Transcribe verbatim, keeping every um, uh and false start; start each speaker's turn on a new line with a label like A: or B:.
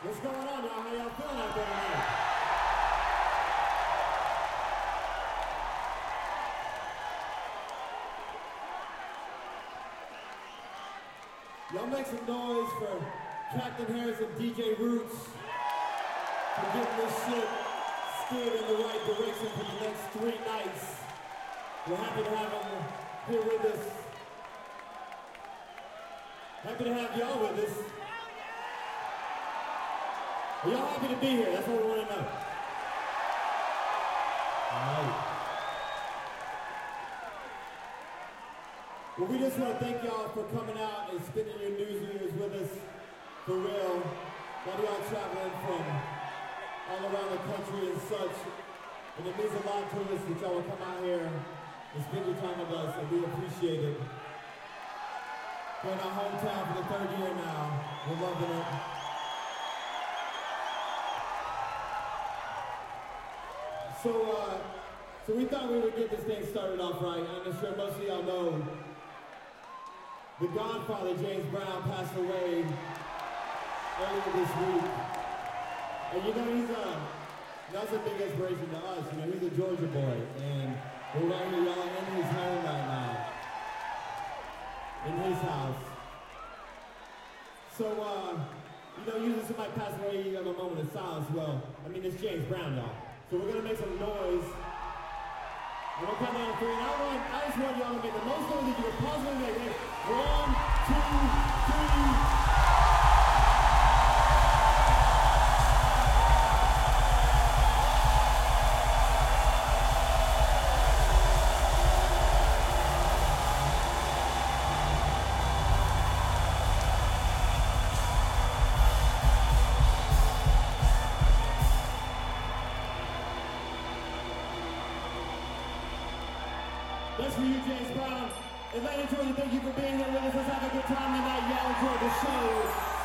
A: What's going on, y'all? How y'all feeling out there tonight? Y'all make some noise for Captain Harris and D J Roots for getting this shit steered in the right direction for the next three nights. We're happy to have them here with us. Happy to have y'all with us. Are y'all happy to be here? That's what we want to know. All right. Well, we just want to thank y'all for coming out and spending your New Year's with us for real. A lot of y'all traveling from all around the country and such. And it means a lot to us that y'all will come out here and spend your time with us, and we appreciate it. We're in our hometown for the third year now. We're loving it. So, uh, so we thought we would get this thing started off right. I'm sure most of y'all know the Godfather, James Brown, passed away earlier this week. And you know, he's a, that's a big inspiration to us. You know, he's a Georgia boy, and we're right here, y'all, in his home right now. In his house. So, uh, you know, usually somebody passes away, you have a moment of silence. Well, I mean, it's James Brown, y'all. So we're gonna make some noise. And we'll count down to three. And I want, I just want y'all to make the most noise that you can possibly make. Ready? One, two, three. That's for you, James Brown. And ladies and gentlemen, thank you for being here with us. Let's have a good time tonight. Y'all enjoy the show.